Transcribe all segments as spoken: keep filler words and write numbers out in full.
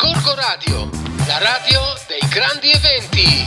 Gorgo Radio, la radio dei grandi eventi.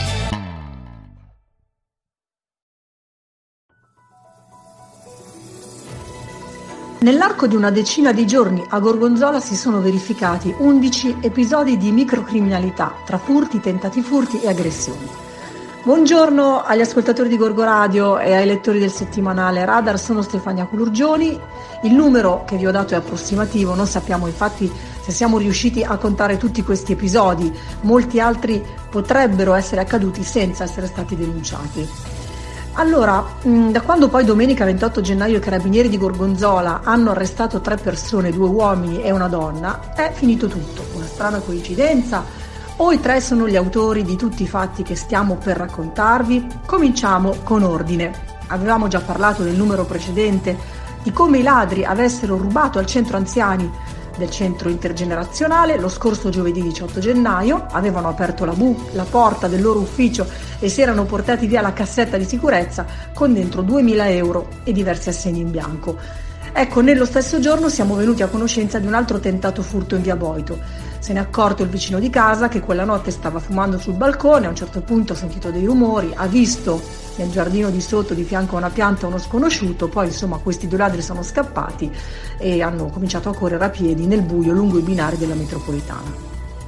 Nell'arco di una decina di giorni a Gorgonzola si sono verificati undici episodi di microcriminalità tra furti, tentati furti e aggressioni. Buongiorno agli ascoltatori di Gorgo Radio e ai lettori del settimanale Radar, sono Stefania Culurgioni. Il numero che vi ho dato è approssimativo, non sappiamo infatti se siamo riusciti a contare tutti questi episodi, molti altri potrebbero essere accaduti senza essere stati denunciati. Allora, da quando poi domenica ventotto gennaio i carabinieri di Gorgonzola hanno arrestato tre persone, due uomini e una donna, è finito tutto. Una strana coincidenza? O i tre sono gli autori di tutti i fatti che stiamo per raccontarvi? Cominciamo con ordine. Avevamo già parlato nel numero precedente di come i ladri avessero rubato al centro anziani del centro intergenerazionale lo scorso giovedì diciotto gennaio, avevano aperto la, bu- la porta del loro ufficio e si erano portati via la cassetta di sicurezza con dentro duemila euro e diversi assegni in bianco. Ecco, nello stesso giorno siamo venuti a conoscenza di un altro tentato furto in via Boito. Se ne è accorto il vicino di casa che quella notte stava fumando sul balcone, a un certo punto ha sentito dei rumori, ha visto nel giardino di sotto di fianco a una pianta uno sconosciuto, poi insomma questi due ladri sono scappati e hanno cominciato a correre a piedi nel buio lungo i binari della metropolitana.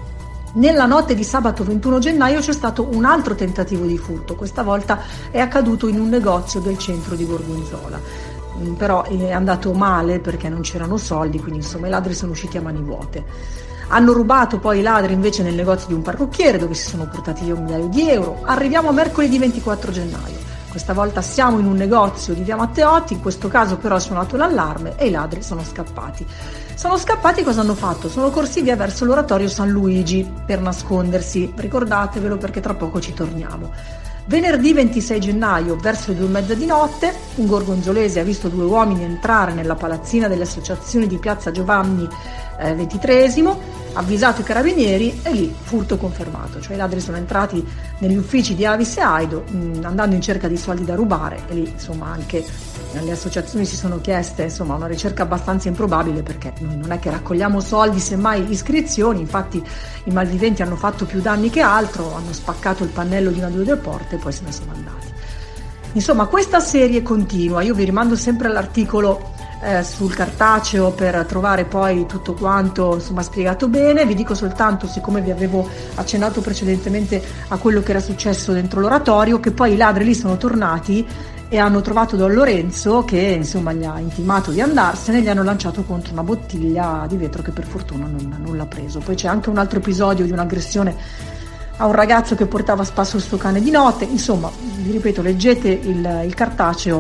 Nella notte di sabato ventuno gennaio c'è stato un altro tentativo di furto, questa volta è accaduto in un negozio del centro di Gorgonzola. Però è andato male perché non c'erano soldi, quindi insomma i ladri sono usciti a mani vuote. Hanno rubato poi i ladri invece nel negozio di un parrucchiere dove si sono portati via un migliaio di euro. Arriviamo a mercoledì ventiquattro gennaio. Questa volta siamo in un negozio di via Matteotti, in questo caso però è suonato l'allarme e i ladri sono scappati. Sono scappati, cosa hanno fatto? Sono corsi via verso l'oratorio San Luigi per nascondersi. Ricordatevelo perché tra poco ci torniamo. Venerdì ventisei gennaio, verso le due e mezza di notte, un gorgonzolese ha visto due uomini entrare nella palazzina delle associazioni di piazza Giovanni eh, ventitreesimo, avvisato i carabinieri e lì furto confermato, cioè i ladri sono entrati negli uffici di Avis e Aido mh, andando in cerca di soldi da rubare e lì insomma anche le associazioni si sono chieste insomma una ricerca abbastanza improbabile perché noi non è che raccogliamo soldi, semmai iscrizioni, infatti i malviventi hanno fatto più danni che altro, hanno spaccato il pannello di una delle due porte e poi se ne sono andati. Insomma questa serie continua, io vi rimando sempre all'articolo eh, sul cartaceo per trovare poi tutto quanto insomma spiegato bene, vi dico soltanto, siccome vi avevo accennato precedentemente a quello che era successo dentro l'oratorio, che poi i ladri lì sono tornati e hanno trovato Don Lorenzo che insomma gli ha intimato di andarsene e gli hanno lanciato contro una bottiglia di vetro che per fortuna non, non l'ha preso. Poi c'è anche un altro episodio di un'aggressione a un ragazzo che portava a spasso il suo cane di notte. Insomma, vi ripeto, leggete il, il cartaceo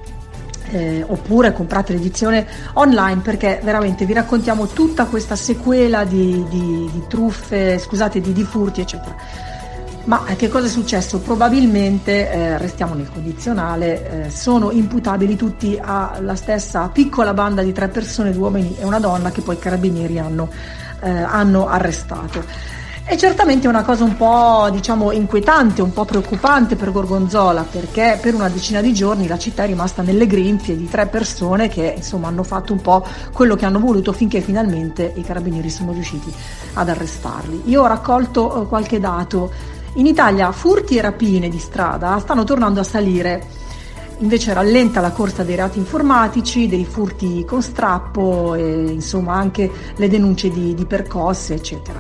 eh, oppure comprate l'edizione online perché veramente vi raccontiamo tutta questa sequela di, di, di truffe, scusate, di, di furti eccetera. Ma che cosa è successo? Probabilmente, eh, restiamo nel condizionale, eh, sono imputabili tutti alla stessa piccola banda di tre persone, due uomini e una donna, che poi i carabinieri hanno, eh, hanno arrestato. E certamente è una cosa un po', diciamo, inquietante, un po' preoccupante per Gorgonzola, perché per una decina di giorni la città è rimasta nelle grinfie di tre persone che insomma hanno fatto un po' quello che hanno voluto finché finalmente i carabinieri sono riusciti ad arrestarli. Io ho raccolto eh, qualche dato. In Italia furti e rapine di strada stanno tornando a salire, invece rallenta la corsa dei reati informatici, dei furti con strappo e insomma anche le denunce di, di percosse eccetera.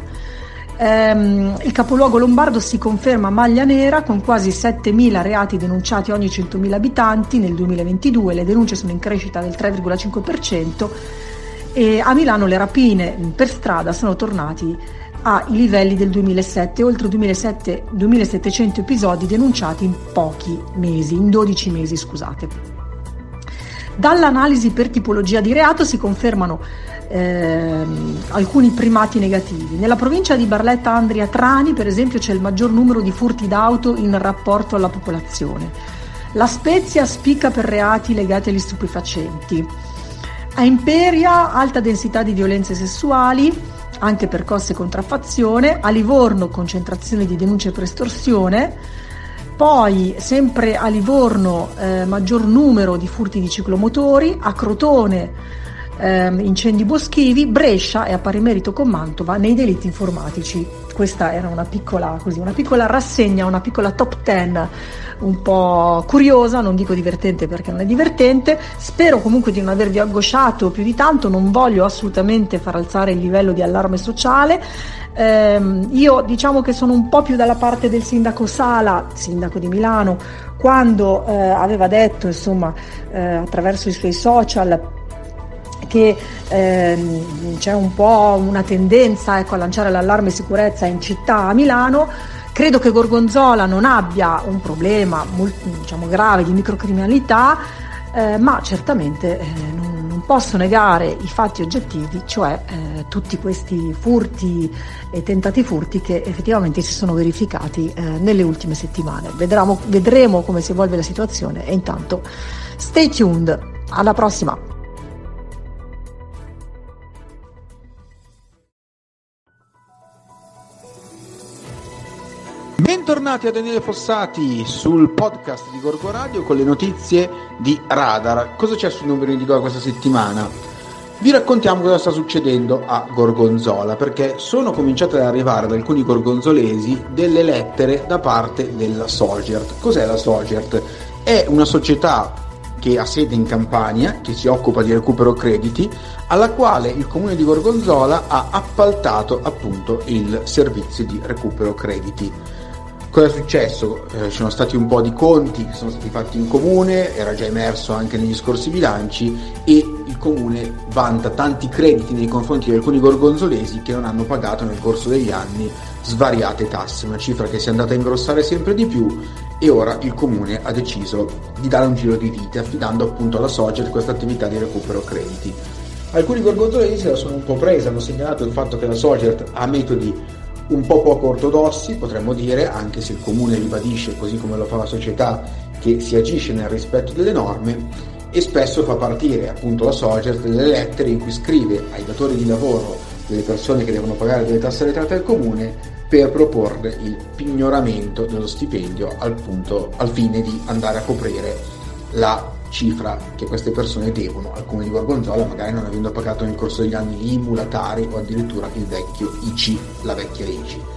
Ehm, il capoluogo lombardo si conferma maglia nera con quasi settemila reati denunciati ogni centomila abitanti nel duemilaventidue, le denunce sono in crescita del tre virgola cinque per cento e a Milano le rapine per strada sono tornati ai livelli del duemilasette, oltre duemilasettecento episodi denunciati in pochi mesi, in dodici mesi, scusate. Dall'analisi per tipologia di reato si confermano ehm, alcuni primati negativi. Nella provincia di Barletta-Andria-Trani, per esempio, c'è il maggior numero di furti d'auto in rapporto alla popolazione. La Spezia spicca per reati legati agli stupefacenti. A Imperia, alta densità di violenze sessuali, anche percosse e contraffazione. A Livorno, concentrazione di denunce per estorsione. Poi sempre a Livorno eh, maggior numero di furti di ciclomotori. A Crotone eh, incendi boschivi, Brescia è a pari merito con Mantova nei delitti informatici. Questa era una piccola, così, una piccola rassegna, una piccola top ten un po' curiosa, non dico divertente perché non è divertente. Spero comunque di non avervi angosciato più di tanto, non voglio assolutamente far alzare il livello di allarme sociale. Eh, io diciamo che sono un po' più dalla parte del sindaco Sala, sindaco di Milano, quando eh, aveva detto, insomma, eh, attraverso i suoi social, che eh, c'è un po' una tendenza, ecco, a lanciare l'allarme sicurezza in città a Milano. Credo che Gorgonzola non abbia un problema molto, diciamo, grave di microcriminalità, eh, ma certamente eh, non, non posso negare i fatti oggettivi, cioè eh, tutti questi furti e tentati furti che effettivamente si sono verificati eh, nelle ultime settimane. Vedremo, vedremo come si evolve la situazione e intanto stay tuned. Alla prossima! Bentornati a Daniele Fossati sul podcast di Gorgo Radio con le notizie di Radar. Cosa c'è sui numeri di gol questa settimana? Vi raccontiamo cosa sta succedendo a Gorgonzola, perché sono cominciate ad arrivare ad alcuni gorgonzolesi delle lettere da parte della Sogert. Cos'è la Sogert? È una società che ha sede in Campania, che si occupa di recupero crediti, alla quale il comune di Gorgonzola ha appaltato appunto il servizio di recupero crediti. Cosa è successo? Eh, ci sono stati un po' di conti che sono stati fatti in comune, era già emerso anche negli scorsi bilanci, e il comune vanta tanti crediti nei confronti di alcuni gorgonzolesi che non hanno pagato nel corso degli anni svariate tasse, una cifra che si è andata a ingrossare sempre di più, e ora il comune ha deciso di dare un giro di vite affidando appunto alla Sogert questa attività di recupero crediti. Alcuni gorgonzolesi se la sono un po' presa, hanno segnalato il fatto che la Sogert ha metodi un po' poco ortodossi, potremmo dire, anche se il comune ribadisce, così come lo fa la società, che si agisce nel rispetto delle norme, e spesso fa partire appunto la Sogert delle lettere in cui scrive ai datori di lavoro delle persone che devono pagare delle tasse arretrate al comune per proporre il pignoramento dello stipendio al, punto, al fine di andare a coprire la cifra che queste persone devono al comune di Gorgonzola, magari non avendo pagato nel corso degli anni l'I M U, la Tari o addirittura il vecchio I C I, la vecchia I C I.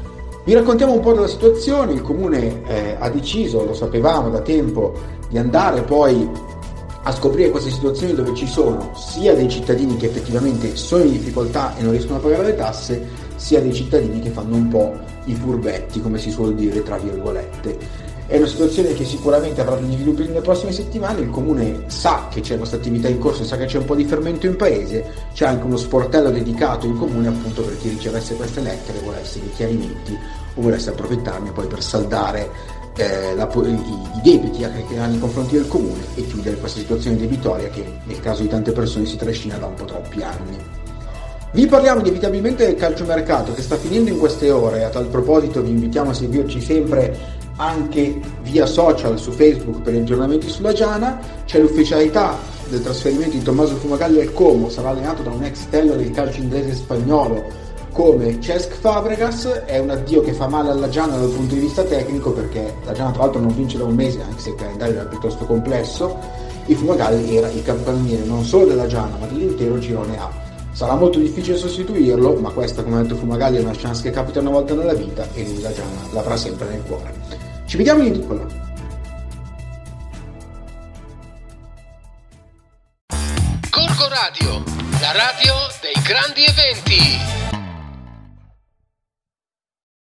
Vi raccontiamo un po' della situazione. Il comune eh, ha deciso, lo sapevamo da tempo, di andare poi a scoprire queste situazioni dove ci sono sia dei cittadini che effettivamente sono in difficoltà e non riescono a pagare le tasse, sia dei cittadini che fanno un po' i furbetti, come si suol dire tra virgolette. È una situazione che sicuramente avrà degli sviluppi nelle prossime settimane. Il comune sa che c'è questa attività in corso, sa che c'è un po' di fermento in paese, c'è anche uno sportello dedicato in comune appunto per chi ricevesse queste lettere, volesse dei chiarimenti o volesse approfittarne poi per saldare eh, la, i, i debiti che hanno nei confronti del comune e chiudere questa situazione debitoria che nel caso di tante persone si trascina da un po' troppi anni. Vi parliamo inevitabilmente del calciomercato che sta finendo in queste ore. A tal proposito vi invitiamo a seguirci sempre anche via social su Facebook per gli aggiornamenti sulla Giana. C'è l'ufficialità del trasferimento di Tommaso Fumagalli al Como, sarà allenato da un ex stello del calcio inglese spagnolo come Cesc Fabregas. È un addio che fa male alla Giana dal punto di vista tecnico, perché la Giana tra l'altro non vince da un mese, anche se il calendario era piuttosto complesso, e Fumagalli era il capocannoniere non solo della Giana ma dell'intero girone A. Sarà molto difficile sostituirlo, ma questa, come ha detto Fumagalli, è una chance che capita una volta nella vita e lui la Giana l'avrà sempre nel cuore. Ci vediamo in edicola. Gorgo Radio, la radio dei grandi eventi.